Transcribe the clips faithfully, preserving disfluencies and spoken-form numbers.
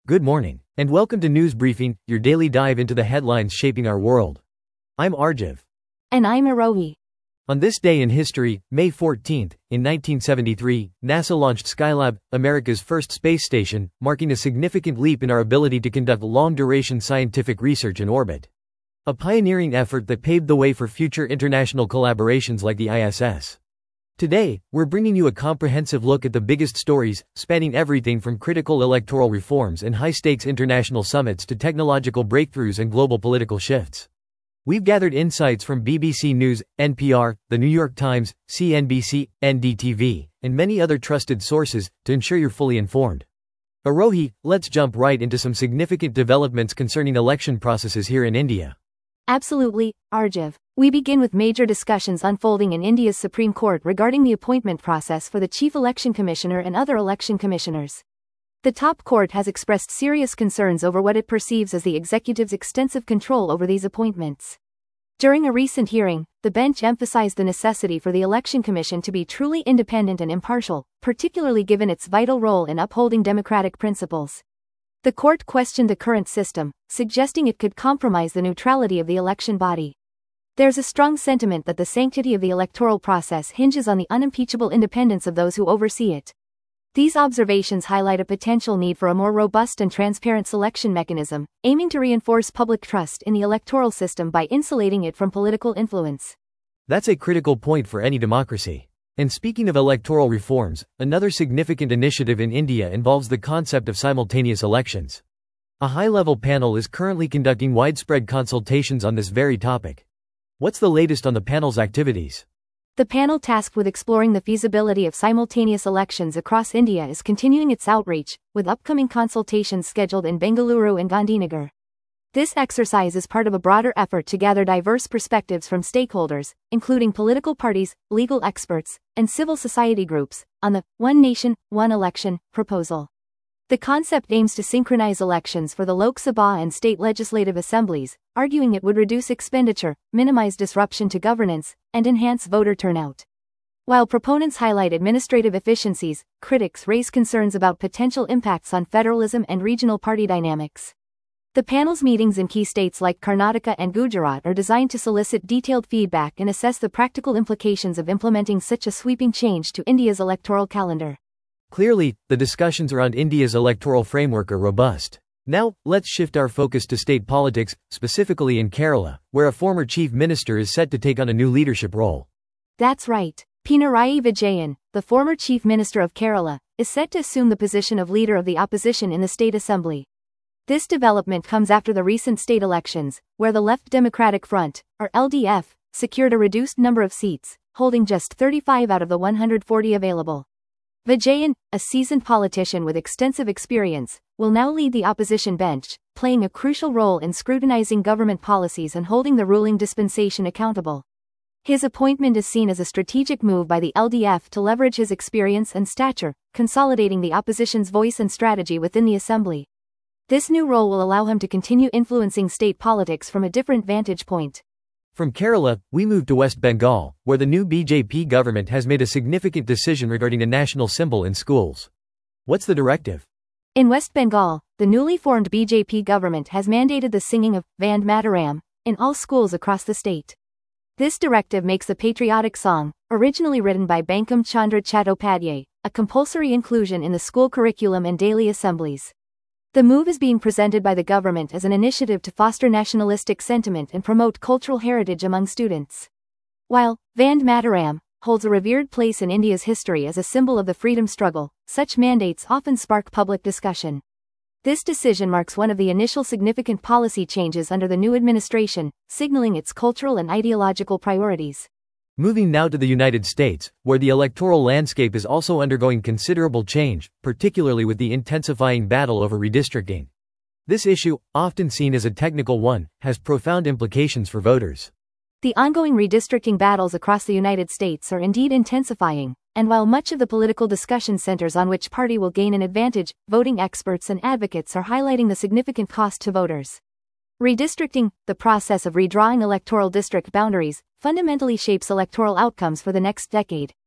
Good morning, and welcome to News Briefing, your daily dive into the headlines shaping our world. I'm Arjiv. And I'm Arohi. On this day in history, May fourteenth, in nineteen seventy-three, NASA launched Skylab, America's first space station, marking a significant leap in our ability to conduct long-duration scientific research in orbit. A pioneering effort that paved the way for future international collaborations like the I S S. Today, we're bringing you a comprehensive look at the biggest stories, spanning everything from critical electoral reforms and high-stakes international summits to technological breakthroughs and global political shifts. We've gathered insights from B B C News, N P R, The New York Times, C N B C, N D T V, and many other trusted sources to ensure you're fully informed. Arohi, let's jump right into some significant developments concerning election processes here in India. Absolutely, Arjiv. We begin with major discussions unfolding in India's Supreme Court regarding the appointment process for the Chief Election Commissioner and other election commissioners. The top court has expressed serious concerns over what it perceives as the executive's extensive control over these appointments. During a recent hearing, the bench emphasized the necessity for the Election Commission to be truly independent and impartial, particularly given its vital role in upholding democratic principles. The court questioned the current system, suggesting it could compromise the neutrality of the election body. There's a strong sentiment that the sanctity of the electoral process hinges on the unimpeachable independence of those who oversee it. These observations highlight a potential need for a more robust and transparent selection mechanism, aiming to reinforce public trust in the electoral system by insulating it from political influence. That's a critical point for any democracy. And speaking of electoral reforms, another significant initiative in India involves the concept of simultaneous elections. A high-level panel is currently conducting widespread consultations on this very topic. What's the latest on the panel's activities? The panel tasked with exploring the feasibility of simultaneous elections across India is continuing its outreach, with upcoming consultations scheduled in Bengaluru and Gandhinagar. This exercise is part of a broader effort to gather diverse perspectives from stakeholders, including political parties, legal experts, and civil society groups, on the One Nation, One Election proposal. The concept aims to synchronize elections for the Lok Sabha and state legislative assemblies, arguing it would reduce expenditure, minimize disruption to governance, and enhance voter turnout. While proponents highlight administrative efficiencies, critics raise concerns about potential impacts on federalism and regional party dynamics. The panel's meetings in key states like Karnataka and Gujarat are designed to solicit detailed feedback and assess the practical implications of implementing such a sweeping change to India's electoral calendar. Clearly, the discussions around India's electoral framework are robust. Now, let's shift our focus to state politics, specifically in Kerala, where a former chief minister is set to take on a new leadership role. That's right. Pinarayi Vijayan, the former chief minister of Kerala, is set to assume the position of leader of the opposition in the state assembly. This development comes after the recent state elections, where the Left Democratic Front, or L D F, secured a reduced number of seats, holding just thirty-five out of the one hundred forty available. Vijayan, a seasoned politician with extensive experience, will now lead the opposition bench, playing a crucial role in scrutinizing government policies and holding the ruling dispensation accountable. His appointment is seen as a strategic move by the L D F to leverage his experience and stature, consolidating the opposition's voice and strategy within the assembly. This new role will allow him to continue influencing state politics from a different vantage point. From Kerala, we move to West Bengal, where the new B J P government has made a significant decision regarding a national symbol in schools. What's the directive? In West Bengal, the newly formed B J P government has mandated the singing of Vande Mataram in all schools across the state. This directive makes the patriotic song, originally written by Bankim Chandra Chattopadhyay, a compulsory inclusion in the school curriculum and daily assemblies. The move is being presented by the government as an initiative to foster nationalistic sentiment and promote cultural heritage among students. While Vande Mataram holds a revered place in India's history as a symbol of the freedom struggle, such mandates often spark public discussion. This decision marks one of the initial significant policy changes under the new administration, signaling its cultural and ideological priorities. Moving now to the United States, where the electoral landscape is also undergoing considerable change, particularly with the intensifying battle over redistricting. This issue, often seen as a technical one, has profound implications for voters. The ongoing redistricting battles across the United States are indeed intensifying, and while much of the political discussion centers on which party will gain an advantage, voting experts and advocates are highlighting the significant cost to voters. Redistricting, the process of redrawing electoral district boundaries, fundamentally shapes electoral outcomes for the next decade.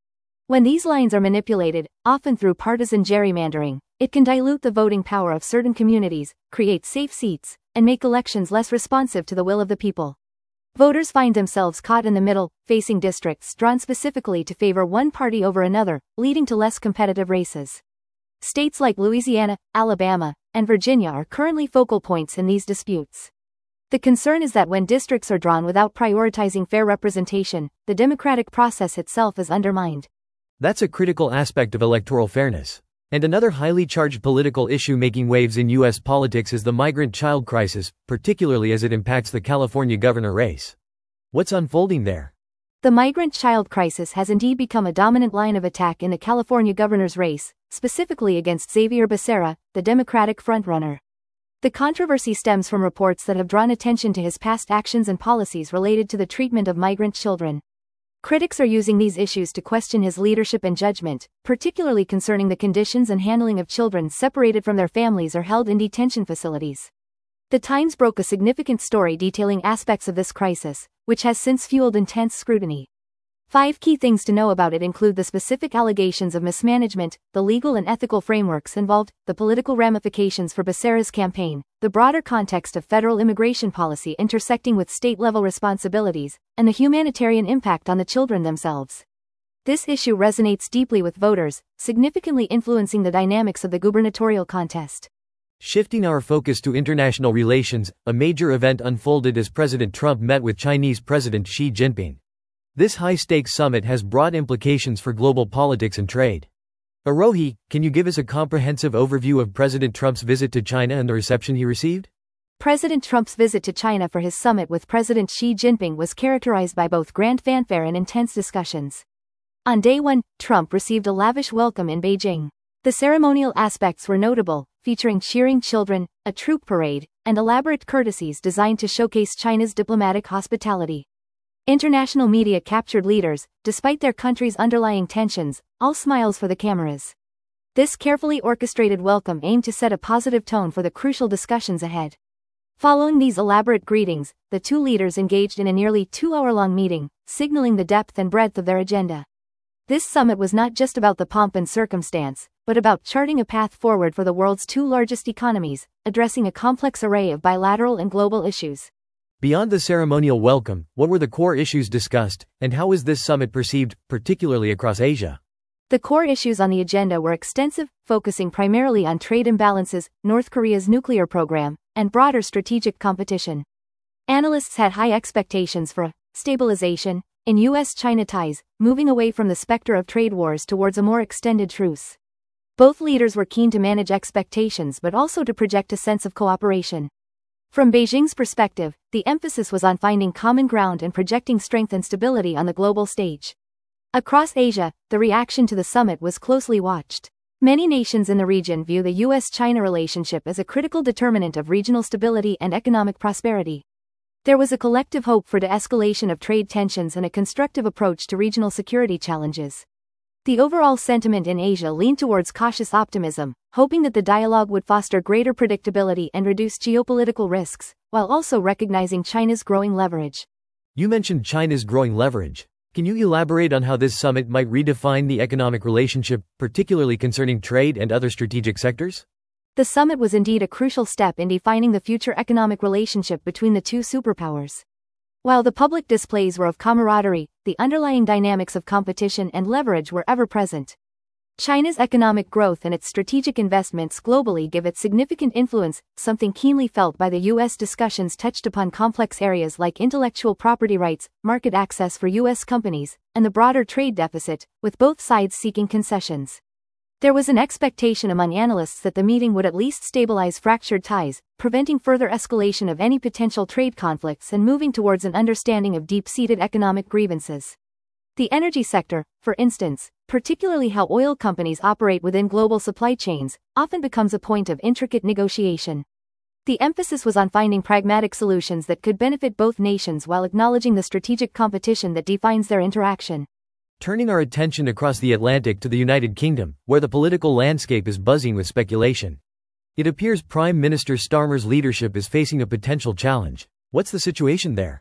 When these lines are manipulated, often through partisan gerrymandering, it can dilute the voting power of certain communities, create safe seats, and make elections less responsive to the will of the people. Voters find themselves caught in the middle, facing districts drawn specifically to favor one party over another, leading to less competitive races. States like Louisiana, Alabama, and Virginia are currently focal points in these disputes. The concern is that when districts are drawn without prioritizing fair representation, the democratic process itself is undermined. That's a critical aspect of electoral fairness. And another highly charged political issue making waves in U S politics is the migrant child crisis, particularly as it impacts the California governor race. What's unfolding there? The migrant child crisis has indeed become a dominant line of attack in the California governor's race, specifically against Xavier Becerra, the Democratic frontrunner. The controversy stems from reports that have drawn attention to his past actions and policies related to the treatment of migrant children. Critics are using these issues to question his leadership and judgment, particularly concerning the conditions and handling of children separated from their families or held in detention facilities. The Times broke a significant story detailing aspects of this crisis, which has since fueled intense scrutiny. Five key things to know about it include the specific allegations of mismanagement, the legal and ethical frameworks involved, the political ramifications for Becerra's campaign, the broader context of federal immigration policy intersecting with state-level responsibilities, and the humanitarian impact on the children themselves. This issue resonates deeply with voters, significantly influencing the dynamics of the gubernatorial contest. Shifting our focus to international relations, a major event unfolded as President Trump met with Chinese President Xi Jinping. This high-stakes summit has broad implications for global politics and trade. Arohi, can you give us a comprehensive overview of President Trump's visit to China and the reception he received? President Trump's visit to China for his summit with President Xi Jinping was characterized by both grand fanfare and intense discussions. On day one, Trump received a lavish welcome in Beijing. The ceremonial aspects were notable, featuring cheering children, a troop parade, and elaborate courtesies designed to showcase China's diplomatic hospitality. International media captured leaders, despite their country's underlying tensions, all smiles for the cameras. This carefully orchestrated welcome aimed to set a positive tone for the crucial discussions ahead. Following these elaborate greetings, the two leaders engaged in a nearly two-hour-long meeting, signaling the depth and breadth of their agenda. This summit was not just about the pomp and circumstance, but about charting a path forward for the world's two largest economies, addressing a complex array of bilateral and global issues. Beyond the ceremonial welcome, what were the core issues discussed, and how is this summit perceived, particularly across Asia? The core issues on the agenda were extensive, focusing primarily on trade imbalances, North Korea's nuclear program, and broader strategic competition. Analysts had high expectations for a stabilization in U S China ties, moving away from the specter of trade wars towards a more extended truce. Both leaders were keen to manage expectations but also to project a sense of cooperation. From Beijing's perspective, the emphasis was on finding common ground and projecting strength and stability on the global stage. Across Asia, the reaction to the summit was closely watched. Many nations in the region view the U S China relationship as a critical determinant of regional stability and economic prosperity. There was a collective hope for de-escalation of trade tensions and a constructive approach to regional security challenges. The overall sentiment in Asia leaned towards cautious optimism, hoping that the dialogue would foster greater predictability and reduce geopolitical risks, while also recognizing China's growing leverage. You mentioned China's growing leverage. Can you elaborate on how this summit might redefine the economic relationship, particularly concerning trade and other strategic sectors? The summit was indeed a crucial step in defining the future economic relationship between the two superpowers. While the public displays were of camaraderie, the underlying dynamics of competition and leverage were ever present. China's economic growth and its strategic investments globally give it significant influence, something keenly felt by the U S. Discussions touched upon complex areas like intellectual property rights, market access for U S companies, and the broader trade deficit, with both sides seeking concessions. There was an expectation among analysts that the meeting would at least stabilize fractured ties, preventing further escalation of any potential trade conflicts and moving towards an understanding of deep-seated economic grievances. The energy sector, for instance, particularly how oil companies operate within global supply chains, often becomes a point of intricate negotiation. The emphasis was on finding pragmatic solutions that could benefit both nations while acknowledging the strategic competition that defines their interaction. Turning our attention across the Atlantic to the United Kingdom, where the political landscape is buzzing with speculation. It appears Prime Minister Starmer's leadership is facing a potential challenge. What's the situation there?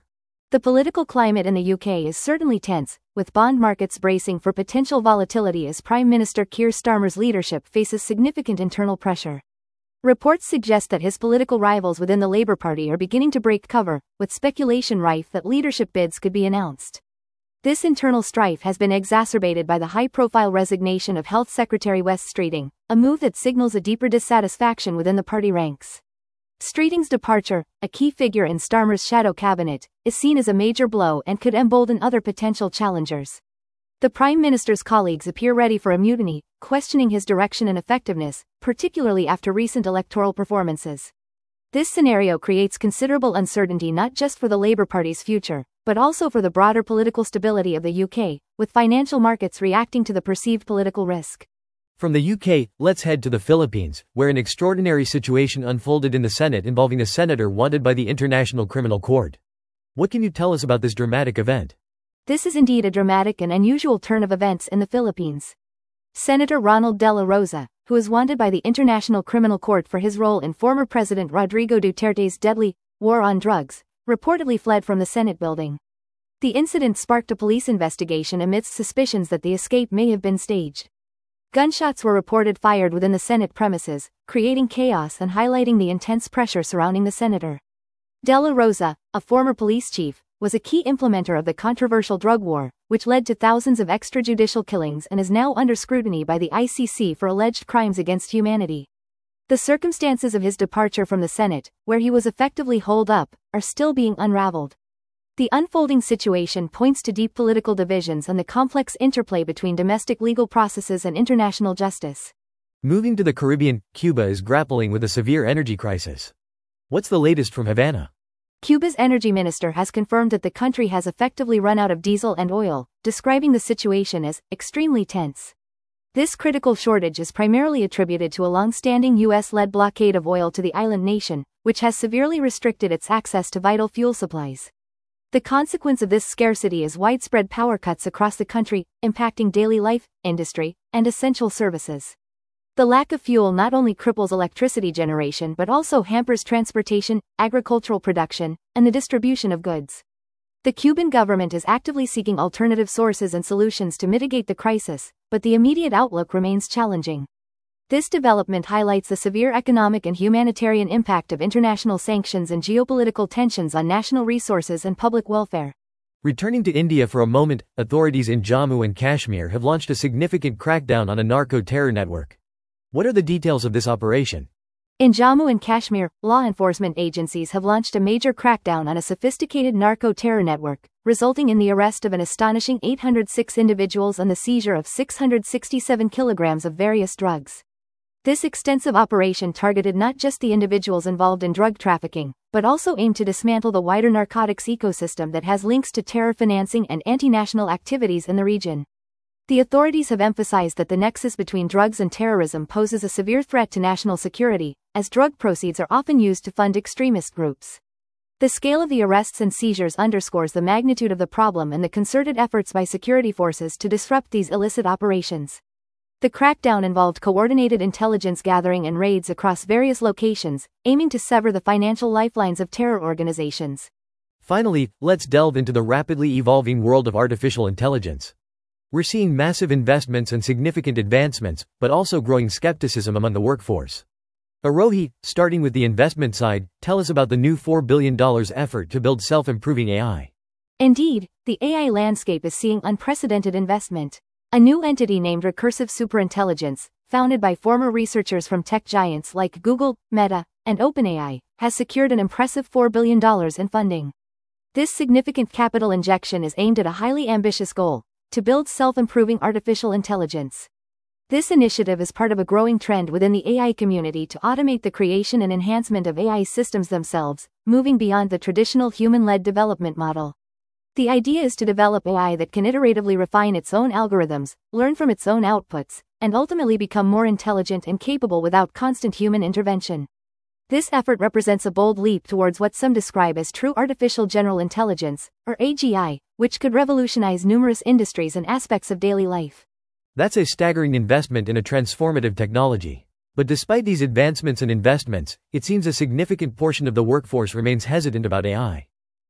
The political climate in the U K is certainly tense, with bond markets bracing for potential volatility as Prime Minister Keir Starmer's leadership faces significant internal pressure. Reports suggest that his political rivals within the Labour Party are beginning to break cover, with speculation rife that leadership bids could be announced. This internal strife has been exacerbated by the high-profile resignation of Health Secretary Wes Streeting, a move that signals a deeper dissatisfaction within the party ranks. Streeting's departure, a key figure in Starmer's shadow cabinet, is seen as a major blow and could embolden other potential challengers. The Prime Minister's colleagues appear ready for a mutiny, questioning his direction and effectiveness, particularly after recent electoral performances. This scenario creates considerable uncertainty not just for the Labour Party's future, but also for the broader political stability of the U K, with financial markets reacting to the perceived political risk. From the U K, let's head to the Philippines, where an extraordinary situation unfolded in the Senate involving a senator wanted by the International Criminal Court. What can you tell us about this dramatic event? This is indeed a dramatic and unusual turn of events in the Philippines. Senator Ronald De La Rosa, who is wanted by the International Criminal Court for his role in former President Rodrigo Duterte's deadly war on drugs, reportedly fled from the Senate building. The incident sparked a police investigation amidst suspicions that the escape may have been staged. Gunshots were reported fired within the Senate premises, creating chaos and highlighting the intense pressure surrounding the senator. De La Rosa, a former police chief, was a key implementer of the controversial drug war, which led to thousands of extrajudicial killings and is now under scrutiny by the I C C for alleged crimes against humanity. The circumstances of his departure from the Senate, where he was effectively holed up, are still being unraveled. The unfolding situation points to deep political divisions and the complex interplay between domestic legal processes and international justice. Moving to the Caribbean, Cuba is grappling with a severe energy crisis. What's the latest from Havana? Cuba's energy minister has confirmed that the country has effectively run out of diesel and oil, describing the situation as extremely tense. This critical shortage is primarily attributed to a long-standing U S-led blockade of oil to the island nation, which has severely restricted its access to vital fuel supplies. The consequence of this scarcity is widespread power cuts across the country, impacting daily life, industry, and essential services. The lack of fuel not only cripples electricity generation but also hampers transportation, agricultural production, and the distribution of goods. The Cuban government is actively seeking alternative sources and solutions to mitigate the crisis, but the immediate outlook remains challenging. This development highlights the severe economic and humanitarian impact of international sanctions and geopolitical tensions on national resources and public welfare. Returning to India for a moment, authorities in Jammu and Kashmir have launched a significant crackdown on a narco-terror network. What are the details of this operation? In Jammu and Kashmir, law enforcement agencies have launched a major crackdown on a sophisticated narco-terror network, resulting in the arrest of an astonishing eight hundred six individuals and the seizure of six hundred sixty-seven kilograms of various drugs. This extensive operation targeted not just the individuals involved in drug trafficking, but also aimed to dismantle the wider narcotics ecosystem that has links to terror financing and anti-national activities in the region. The authorities have emphasized that the nexus between drugs and terrorism poses a severe threat to national security, as drug proceeds are often used to fund extremist groups. The scale of the arrests and seizures underscores the magnitude of the problem and the concerted efforts by security forces to disrupt these illicit operations. The crackdown involved coordinated intelligence gathering and raids across various locations, aiming to sever the financial lifelines of terror organizations. Finally, let's delve into the rapidly evolving world of artificial intelligence. We're seeing massive investments and significant advancements, but also growing skepticism among the workforce. Arohi, starting with the investment side, tell us about the new four billion dollars effort to build self-improving A I. Indeed, the A I landscape is seeing unprecedented investment. A new entity named Recursive Superintelligence, founded by former researchers from tech giants like Google, Meta, and OpenAI, has secured an impressive four billion dollars in funding. This significant capital injection is aimed at a highly ambitious goal: to build self-improving artificial intelligence. This initiative is part of a growing trend within the A I community to automate the creation and enhancement of A I systems themselves, moving beyond the traditional human-led development model. The idea is to develop A I that can iteratively refine its own algorithms, learn from its own outputs, and ultimately become more intelligent and capable without constant human intervention. This effort represents a bold leap towards what some describe as true artificial general intelligence, or A G I, which could revolutionize numerous industries and aspects of daily life. That's a staggering investment in a transformative technology. But despite these advancements and investments, it seems a significant portion of the workforce remains hesitant about A I.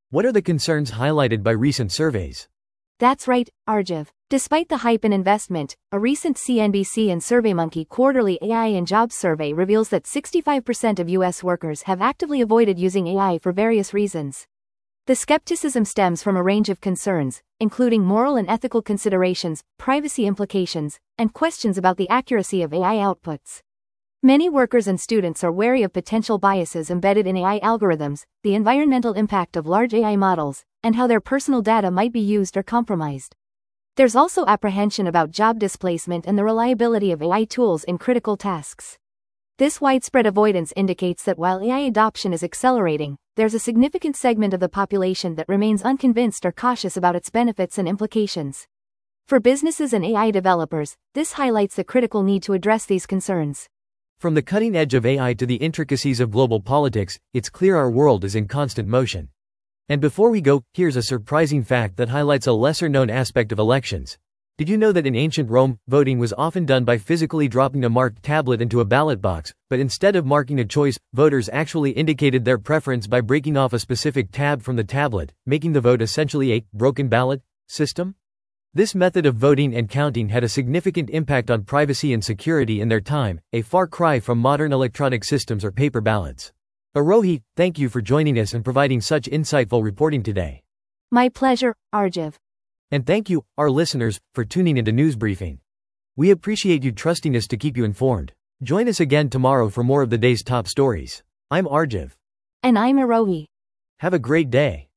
What are the concerns highlighted by recent surveys? That's right, Arjiv. Despite the hype and investment, a recent C N B C and SurveyMonkey quarterly A I and jobs survey reveals that sixty-five percent of U S workers have actively avoided using A I for various reasons. The skepticism stems from a range of concerns, including moral and ethical considerations, privacy implications, and questions about the accuracy of A I outputs. Many workers and students are wary of potential biases embedded in A I algorithms, the environmental impact of large A I models, and how their personal data might be used or compromised. There's also apprehension about job displacement and the reliability of A I tools in critical tasks. This widespread avoidance indicates that while A I adoption is accelerating, there's a significant segment of the population that remains unconvinced or cautious about its benefits and implications. For businesses and A I developers, this highlights the critical need to address these concerns. From the cutting edge of A I to the intricacies of global politics, it's clear our world is in constant motion. And before we go, here's a surprising fact that highlights a lesser-known aspect of elections. Did you know that in ancient Rome, voting was often done by physically dropping a marked tablet into a ballot box, but instead of marking a choice, voters actually indicated their preference by breaking off a specific tab from the tablet, making the vote essentially a broken ballot system? This method of voting and counting had a significant impact on privacy and security in their time, a far cry from modern electronic systems or paper ballots. Arohi, thank you for joining us and providing such insightful reporting today. My pleasure, Arjiv. And thank you, our listeners, for tuning into News Briefing. We appreciate you trusting us to keep you informed. Join us again tomorrow for more of the day's top stories. I'm Arjiv. And I'm Arohi. Have a great day.